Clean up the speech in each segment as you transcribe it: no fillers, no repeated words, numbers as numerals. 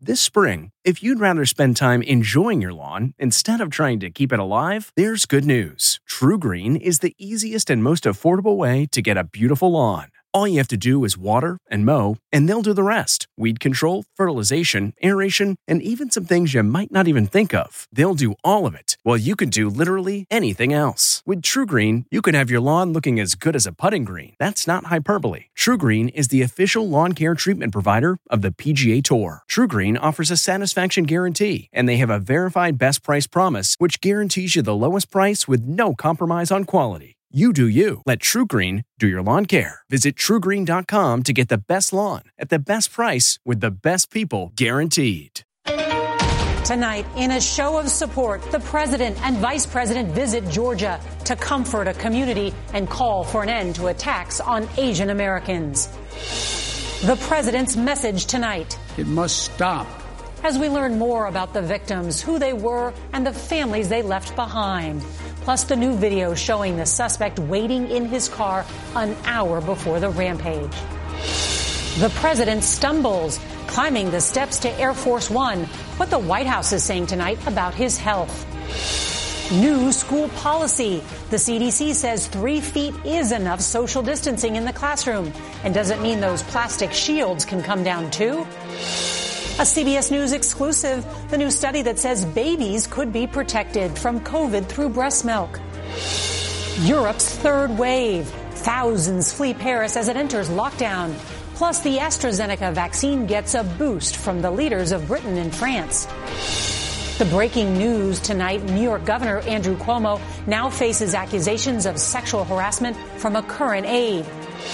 This spring, if you'd rather spend time enjoying your lawn instead of trying to keep it alive, there's good news. TruGreen is the easiest and most affordable way to get a beautiful lawn. All you have to do is water and mow, and they'll do the rest. Weed control, fertilization, aeration, and even some things you might not even think of. They'll do all of it, while you can do literally anything else. With TruGreen, you can have your lawn looking as good as a putting green. That's not hyperbole. TruGreen is the official lawn care treatment provider of the PGA Tour. TruGreen offers a satisfaction guarantee, and they have a verified best price promise, which guarantees you the lowest price with no compromise on quality. You do you. Let TruGreen do your lawn care. Visit TruGreen.com to get the best lawn at the best price with the best people guaranteed. Tonight, in a show of support, the president and vice president visit Georgia to comfort a community and call for an end to attacks on Asian Americans. The president's message tonight. It must stop. As we learn more about the victims, who they were, and the families they left behind. Plus the new video showing the suspect waiting in his car an hour before the rampage. The president stumbles, climbing the steps to Air Force One. What the White House is saying tonight about his health. New school policy. The CDC says 3 feet is enough social distancing in the classroom. And does it mean those plastic shields can come down too? A CBS News exclusive, the new study that says babies could be protected from COVID through breast milk. Europe's third wave. Thousands flee Paris as it enters lockdown. Plus, the AstraZeneca vaccine gets a boost from the leaders of Britain and France. The breaking news tonight, New York Governor Andrew Cuomo now faces accusations of sexual harassment from a current aide.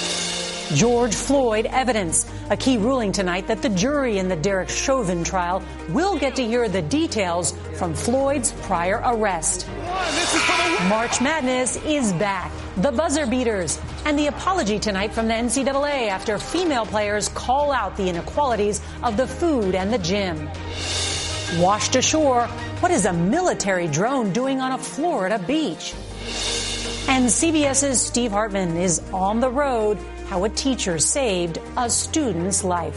George Floyd evidence. A key ruling tonight that the jury in the Derek Chauvin trial will get to hear the details from Floyd's prior arrest. March Madness is back. The buzzer beaters. And the apology tonight from the NCAA after female players call out the inequalities of the food and the gym. Washed ashore. What is a military drone doing on a Florida beach? And CBS's Steve Hartman is on the road. How a teacher saved a student's life.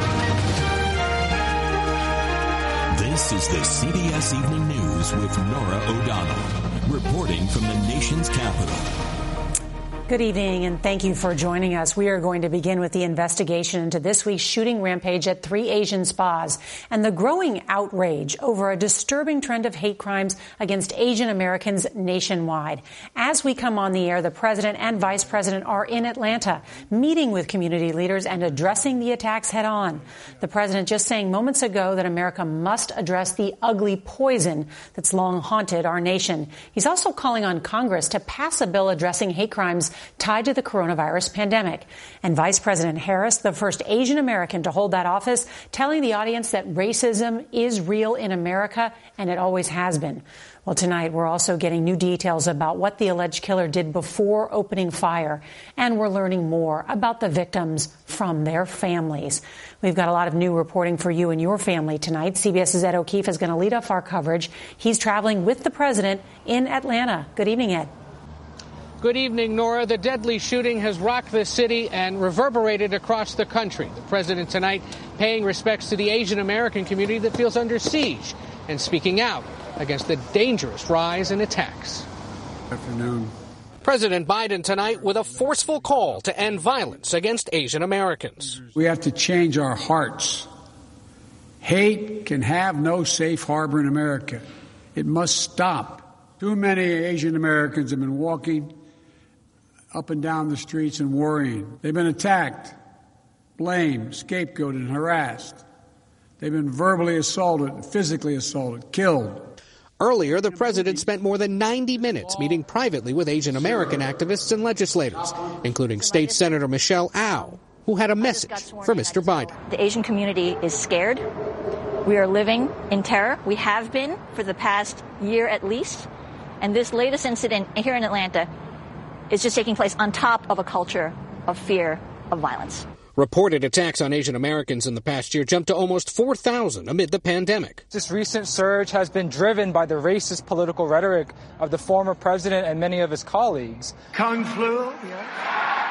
This is the CBS Evening News with Norah O'Donnell, reporting from the nation's capital. Good evening, and thank you for joining us. We are going to begin with the investigation into this week's shooting rampage at 3 Asian spas and the growing outrage over a disturbing trend of hate crimes against Asian Americans nationwide. As we come on the air, the president and vice president are in Atlanta, meeting with community leaders and addressing the attacks head on. The president just saying moments ago that America must address the ugly poison that's long haunted our nation. He's also calling on Congress to pass a bill addressing hate crimes tied to the coronavirus pandemic. And Vice President Harris, the first Asian American to hold that office, telling the audience that racism is real in America, and it always has been. Well, tonight we're also getting new details about what the alleged killer did before opening fire, and we're learning more about the victims from their families. We've got a lot of new reporting for you and your family tonight. CBS's Ed O'Keefe is going to lead off our coverage. He's traveling with the president in Atlanta. Good evening, Ed. Good evening, Nora. The deadly shooting has rocked the city and reverberated across the country. The president tonight paying respects to the Asian American community that feels under siege and speaking out against the dangerous rise in attacks. Good afternoon. President Biden tonight with a forceful call to end violence against Asian Americans. We have to change our hearts. Hate can have no safe harbor in America. It must stop. Too many Asian Americans have been walking up and down the streets and worrying. They've been attacked, blamed, scapegoated, and harassed. They've been verbally assaulted, physically assaulted, killed. Earlier, the president spent more than 90 minutes meeting privately with Asian American activists and legislators, including State Senator Michelle Au, who had a message for Mr. Biden. The Asian community is scared. We are living in terror. We have been for the past year at least. And this latest incident here in Atlanta is just taking place on top of a culture of fear of violence. Reported attacks on Asian Americans in the past year jumped to almost 4,000 amid the pandemic. This recent surge has been driven by the racist political rhetoric of the former president and many of his colleagues. Kung flu?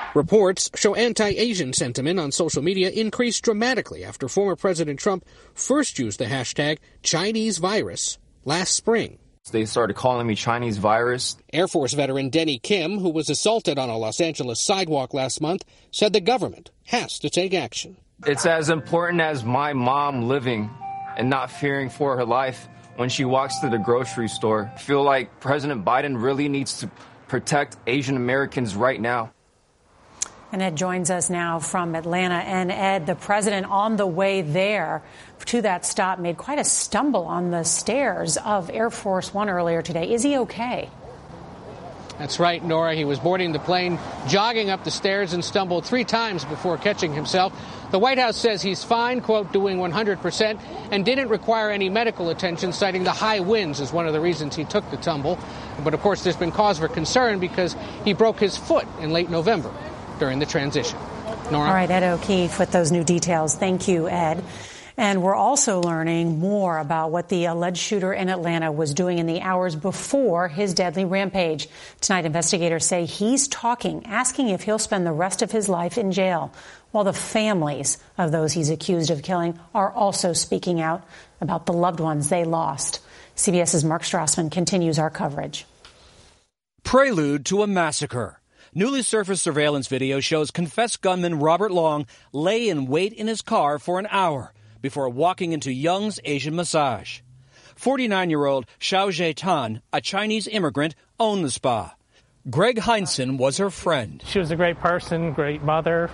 Reports show anti-Asian sentiment on social media increased dramatically after former President Trump first used the hashtag Chinese virus last spring. They started calling me Chinese virus. Air Force veteran Denny Kim, who was assaulted on a Los Angeles sidewalk last month, said the government has to take action. It's as important as my mom living and not fearing for her life when she walks through the grocery store. I feel like President Biden really needs to protect Asian Americans right now. And Ed joins us now from Atlanta. And Ed, the president on the way there to that stop made quite a stumble on the stairs of Air Force One earlier today. Is he okay? That's right, Nora. He was boarding the plane, jogging up the stairs, and stumbled 3 times before catching himself. The White House says he's fine, quote, doing 100%, and didn't require any medical attention, citing the high winds as one of the reasons he took the tumble. But, of course, there's been cause for concern because he broke his foot in late November during the transition. Nora? All right, Ed O'Keefe with those new details. Thank you, Ed. And we're also learning more about what the alleged shooter in Atlanta was doing in the hours before his deadly rampage. Tonight, investigators say he's asking if he'll spend the rest of his life in jail, while the families of those he's accused of killing are also speaking out about the loved ones they lost. CBS's Mark Strassman continues our coverage. Prelude to a massacre. Newly surfaced surveillance video shows confessed gunman Robert Long lay in wait in his car for an hour before walking into Young's Asian Massage. 49-year-old Xiao Zhe-tan, a Chinese immigrant, owned the spa. Greg Heinsohn was her friend. She was a great person, great mother.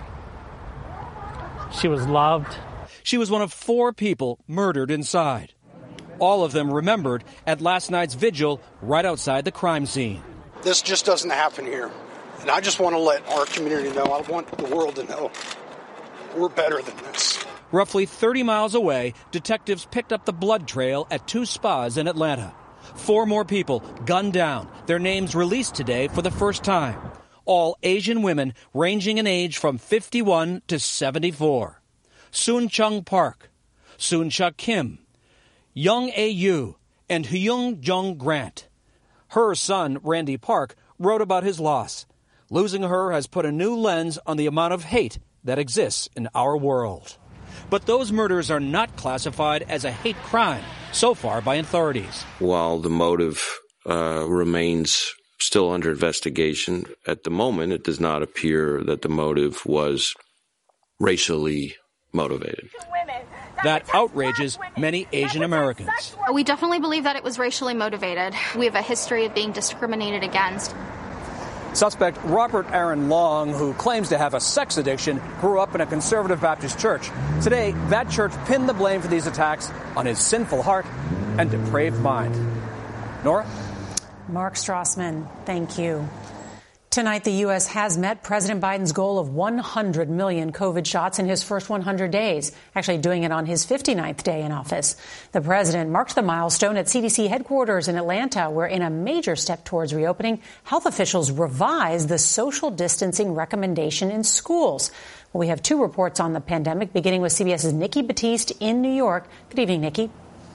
She was loved. She was one of 4 people murdered inside. All of them remembered at last night's vigil right outside the crime scene. This just doesn't happen here. And I just want to let our community know, I want the world to know, we're better than this. Roughly 30 miles away, detectives picked up the blood trail at 2 spas in Atlanta. 4 more people gunned down, their names released today for the first time. All Asian women ranging in age from 51 to 74. Soon Chung Park, Soon Chuk Kim, Young A.U., and Hyung Jung Grant. Her son, Randy Park, wrote about his loss. Losing her has put a new lens on the amount of hate that exists in our world. But those murders are not classified as a hate crime so far by authorities. While the motive remains still under investigation, at the moment it does not appear that the motive was racially motivated. That outrages many Asian Americans. We definitely believe that it was racially motivated. We have a history of being discriminated against. Suspect Robert Aaron Long, who claims to have a sex addiction, grew up in a conservative Baptist church. Today, that church pinned the blame for these attacks on his sinful heart and depraved mind. Nora? Mark Strassman, thank you. Tonight, the U.S. has met President Biden's goal of 100 million COVID shots in his first 100 days, actually doing it on his 59th day in office. The president marked the milestone at CDC headquarters in Atlanta, where in a major step towards reopening, health officials revised the social distancing recommendation in schools. Well, we have 2 reports on the pandemic, beginning with CBS's Nikki Battiste in New York. Good evening, Nikki.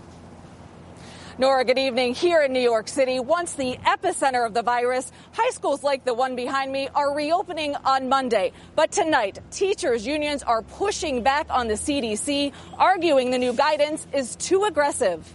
Nora, good evening. Here in New York City, once the epicenter of the virus, high schools like the one behind me are reopening on Monday. But tonight, teachers' unions are pushing back on the CDC, arguing the new guidance is too aggressive.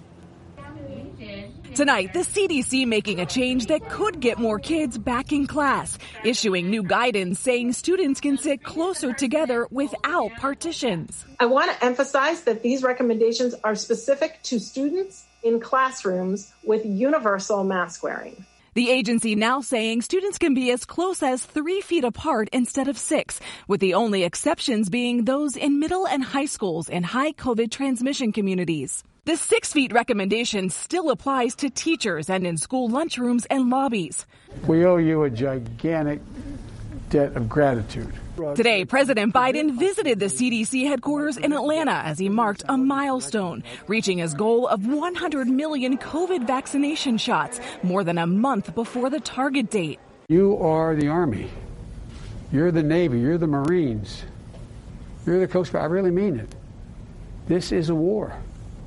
Tonight, the CDC making a change that could get more kids back in class, issuing new guidance saying students can sit closer together without partitions. I want to emphasize that these recommendations are specific to students in classrooms with universal mask wearing. The agency now saying students can be as close as 3 feet apart instead of 6, with the only exceptions being those in middle and high schools and high COVID transmission communities. The 6 feet recommendation still applies to teachers and in school lunchrooms and lobbies. We owe you a gigantic debt of gratitude. Today, President Biden visited the CDC headquarters in Atlanta as he marked a milestone, reaching his goal of 100 million COVID vaccination shots, more than a month before the target date. You are the Army. You're the Navy. You're the Marines. You're the Coast Guard. I really mean it. This is a war.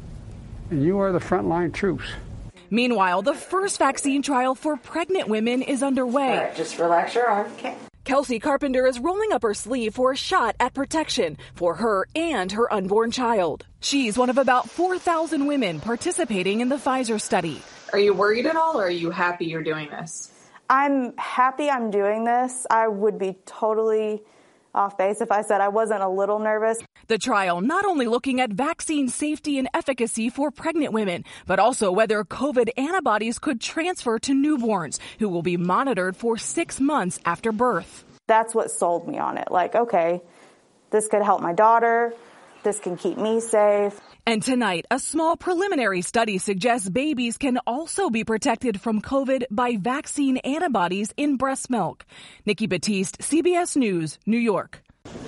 And you are the frontline troops. Meanwhile, the first vaccine trial for pregnant women is underway. All right, just relax your arm. Okay. Kelsey Carpenter is rolling up her sleeve for a shot at protection for her and her unborn child. She's one of about 4,000 women participating in the Pfizer study. Are you worried at all, or are you happy you're doing this? I'm happy I'm doing this. I would be totally off base if I said I wasn't a little nervous. The trial not only looking at vaccine safety and efficacy for pregnant women, but also whether COVID antibodies could transfer to newborns who will be monitored for 6 months after birth. That's what sold me on it. Like, okay, this could help my daughter. This can keep me safe. And tonight, a small preliminary study suggests babies can also be protected from COVID by vaccine antibodies in breast milk. Nikki Battiste, CBS News, New York.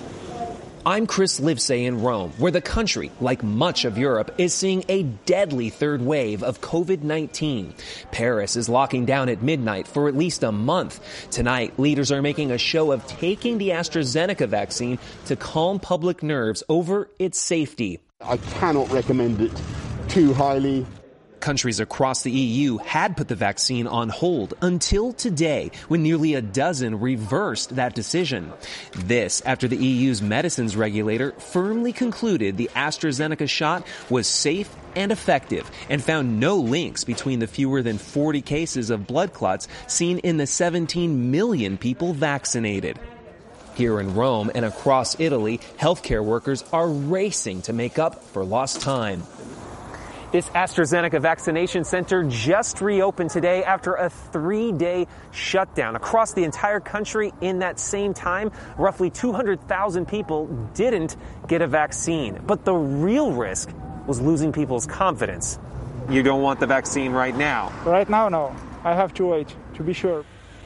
I'm Chris Livesay in Rome, where the country, like much of Europe, is seeing a deadly third wave of COVID-19. Paris is locking down at midnight for at least a month. Tonight, leaders are making a show of taking the AstraZeneca vaccine to calm public nerves over its safety. I cannot recommend it too highly. Countries across the EU had put the vaccine on hold until today, when nearly a dozen reversed that decision. This after the EU's medicines regulator firmly concluded the AstraZeneca shot was safe and effective and found no links between the fewer than 40 cases of blood clots seen in the 17 million people vaccinated. Here in Rome and across Italy, healthcare workers are racing to make up for lost time. This AstraZeneca vaccination center just reopened today after a 3-day shutdown. Across the entire country in that same time, roughly 200,000 people didn't get a vaccine. But the real risk was losing people's confidence. You don't want the vaccine right now? Right now, no. I have to wait, to be sure.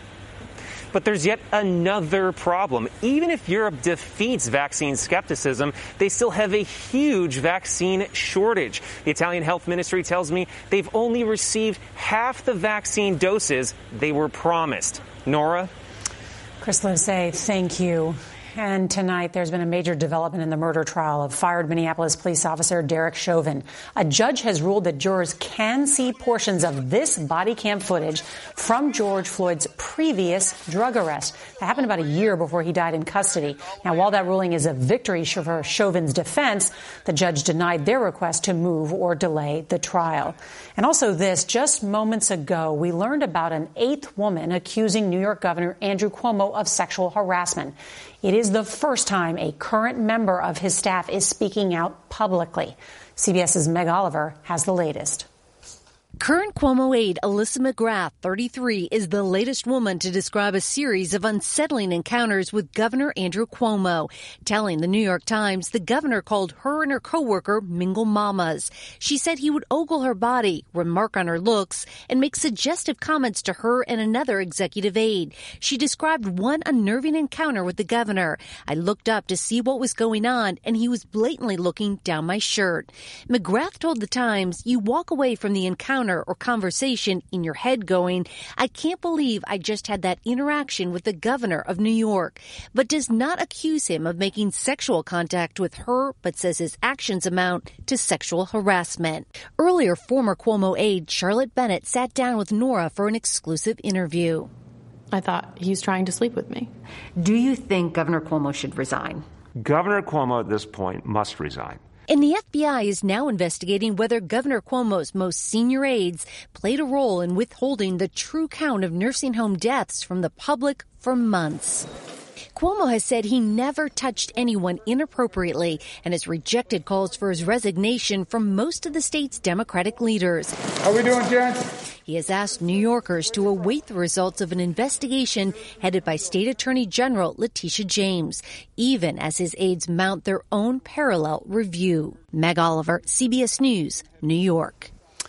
But there's yet another problem. Even if Europe defeats vaccine skepticism, they still have a huge vaccine shortage. The Italian health ministry tells me they've only received half the vaccine doses they were promised. Nora? Chris Livesay, thank you. And tonight, there's been a major development in the murder trial of fired Minneapolis police officer Derek Chauvin. A judge has ruled that jurors can see portions of this body cam footage from George Floyd's previous drug arrest. That happened about a year before he died in custody. Now, while that ruling is a victory for Chauvin's defense, the judge denied their request to move or delay the trial. And also this, just moments ago, we learned about an 8th woman accusing New York Governor Andrew Cuomo of sexual harassment. It is the first time a current member of his staff is speaking out publicly. CBS's Meg Oliver has the latest. Current Cuomo aide Alyssa McGrath, 33, is the latest woman to describe a series of unsettling encounters with Governor Andrew Cuomo, telling the New York Times the governor called her and her coworker mingle mamas. She said he would ogle her body, remark on her looks, and make suggestive comments to her and another executive aide. She described one unnerving encounter with the governor. I looked up to see what was going on, and he was blatantly looking down my shirt. McGrath told the Times, you walk away from the encounter or conversation in your head going, I can't believe I just had that interaction with the governor of New York, but does not accuse him of making sexual contact with her, but says his actions amount to sexual harassment. Earlier, former Cuomo aide Charlotte Bennett sat down with Nora for an exclusive interview. I thought he's trying to sleep with me. Do you think Governor Cuomo should resign? Governor Cuomo at this point must resign. And the FBI is now investigating whether Governor Cuomo's most senior aides played a role in withholding the true count of nursing home deaths from the public for months. Cuomo has said he never touched anyone inappropriately and has rejected calls for his resignation from most of the state's Democratic leaders. How we doing, gents? He has asked New Yorkers to await the results of an investigation headed by State Attorney General Letitia James, even as his aides mount their own parallel review. Meg Oliver, CBS News, New York.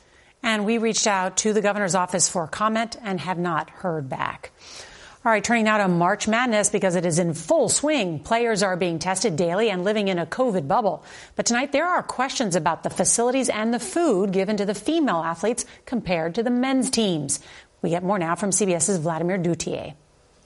And we reached out to the governor's office for comment and have not heard back. All right, turning now to March Madness because it is in full swing. Players are being tested daily and living in a COVID bubble. But tonight there are questions about the facilities and the food given to the female athletes compared to the men's teams. We get more now from CBS's Vladimir Duthier.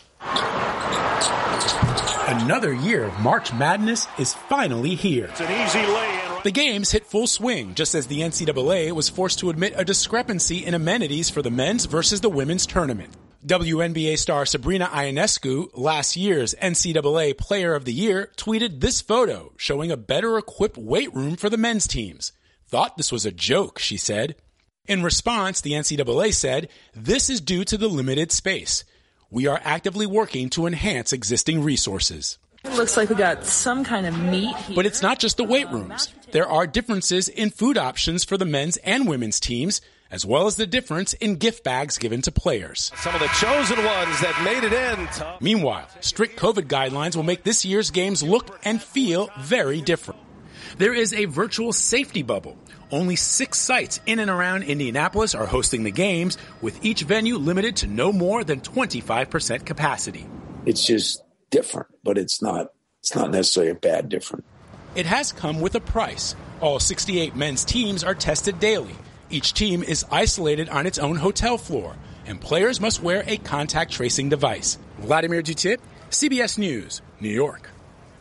Another year of March Madness is finally here. It's an easy lay-in. The games hit full swing just as the NCAA was forced to admit a discrepancy in amenities for the men's versus the women's tournament. WNBA star Sabrina Ionescu, last year's NCAA Player of the Year, tweeted this photo showing a better-equipped weight room for the men's teams. Thought this was a joke, she said. In response, the NCAA said, this is due to the limited space. We are actively working to enhance existing resources. It looks like we got some kind of meat here. But it's not just the weight rooms. There are differences in food options for the men's and women's teams, as well as the difference in gift bags given to players. Some of the chosen ones that made it in. Meanwhile, strict COVID guidelines will make this year's games look and feel very different. There is a virtual safety bubble. Only 6 sites in and around Indianapolis are hosting the games, with each venue limited to no more than 25% capacity. It's just different, but it's not necessarily a bad different. It has come with a price. All 68 men's teams are tested daily. Each team is isolated on its own hotel floor, and players must wear a contact tracing device. Vladimir Dutit, CBS News, New York.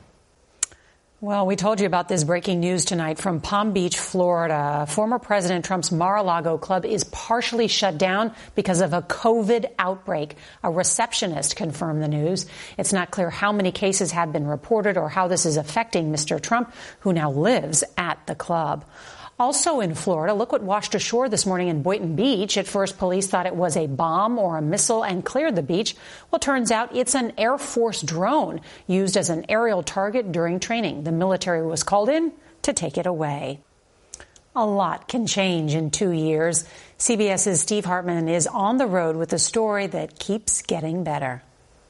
Well, we told you about this breaking news tonight from Palm Beach, Florida. Former President Trump's Mar-a-Lago club is partially shut down because of a COVID outbreak. A receptionist confirmed the news. It's not clear how many cases have been reported or how this is affecting Mr. Trump, who now lives at the club. Also in Florida, look what washed ashore this morning in Boynton Beach. At first, police thought it was a bomb or a missile and cleared the beach. Well, turns out it's an Air Force drone used as an aerial target during training. The military was called in to take it away. A lot can change in 2 years. CBS's Steve Hartman is on the road with a story that keeps getting better.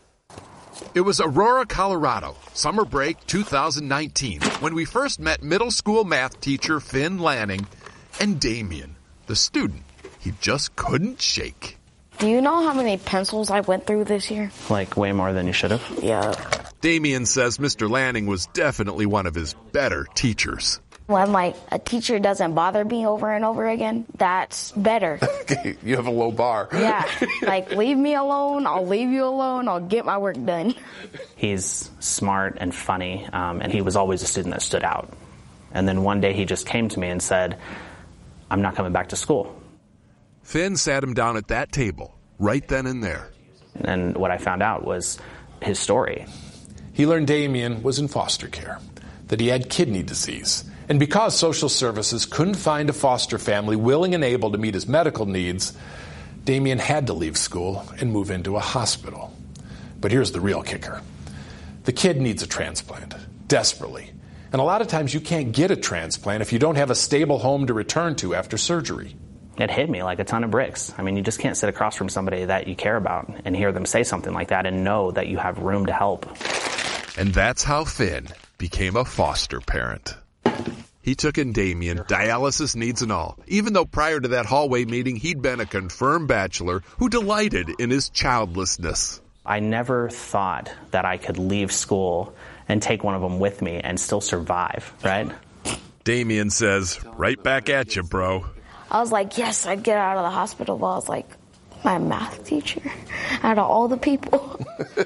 It was Aurora, Colorado, summer break 2019, when we first met middle school math teacher Finn Lanning and Damien, the student he just couldn't shake. Do you know how many pencils I went through this year? Like way more than you should have? Yeah. Damien says Mr. Lanning was definitely one of his better teachers. When, a teacher doesn't bother me over and over again, that's better. You have a low bar. Yeah. Leave me alone, I'll leave you alone, I'll get my work done. He's smart and funny, and he was always a student that stood out. And then one day he just came to me and said, I'm not coming back to school. Finn sat him down at that table, right then and there. And what I found out was his story. He learned Damien was in foster care, that he had kidney disease. And because social services couldn't find a foster family willing and able to meet his medical needs, Damien had to leave school and move into a hospital. But here's the real kicker. The kid needs a transplant, desperately. And a lot of times you can't get a transplant if you don't have a stable home to return to after surgery. It hit me like a ton of bricks. I mean, you just can't sit across from somebody that you care about and hear them say something like that and know that you have room to help. And that's how Finn became a foster parent. He took in Damien, dialysis needs and all, even though prior to that hallway meeting, he'd been a confirmed bachelor who delighted in his childlessness. I never thought that I could leave school and take one of them with me and still survive, right? Damien says, right back at you, bro. I was like, yes, I'd get out of the hospital, but I was like, my math teacher, out of all the people.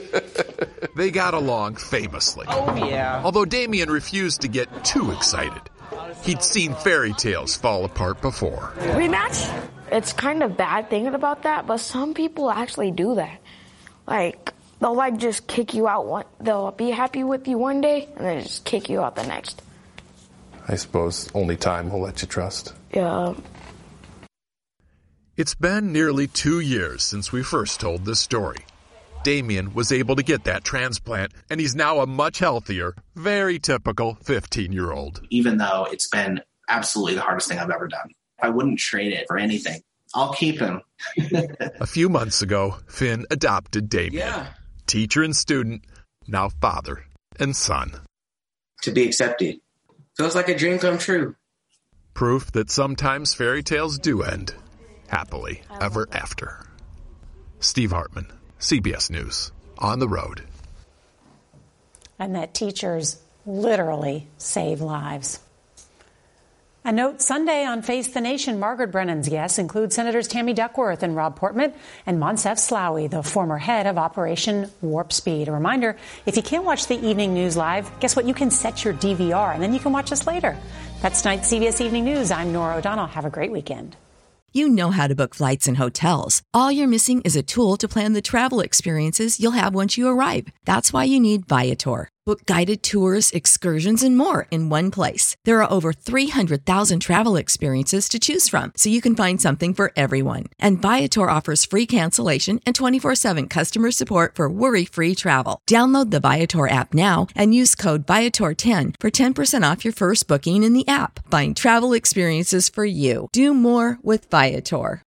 They got along famously. Oh, yeah. Although Damien refused to get too excited. He'd seen fairy tales fall apart before. Rematch? It's kind of bad thinking about that, but some people actually do that. They'll just kick you out they'll be happy with you one day, and then just kick you out the next. I suppose only time will let you trust. Yeah. It's been nearly 2 years since we first told this story. Damien was able to get that transplant, and he's now a much healthier, very typical 15-year-old. Even though it's been absolutely the hardest thing I've ever done, I wouldn't trade it for anything. I'll keep him. A few months ago, Finn adopted Damien. Yeah. Teacher and student, now father and son. To be accepted. Feels like a dream come true. Proof that sometimes fairy tales do end happily ever after. Steve Hartman, CBS News, on the road. And that teachers literally save lives. A note Sunday on Face the Nation, Margaret Brennan's guests include Senators Tammy Duckworth and Rob Portman and Moncef Slaoui, the former head of Operation Warp Speed. A reminder, if you can't watch the evening news live, guess what? You can set your DVR and then you can watch us later. That's tonight's CBS Evening News. I'm Norah O'Donnell. Have a great weekend. You know how to book flights and hotels. All you're missing is a tool to plan the travel experiences you'll have once you arrive. That's why you need Viator. Book guided tours, excursions, and more in one place. There are over 300,000 travel experiences to choose from, so you can find something for everyone. And Viator offers free cancellation and 24/7 customer support for worry-free travel. Download the Viator app now and use code Viator10 for 10% off your first booking in the app. Find travel experiences for you. Do more with Viator.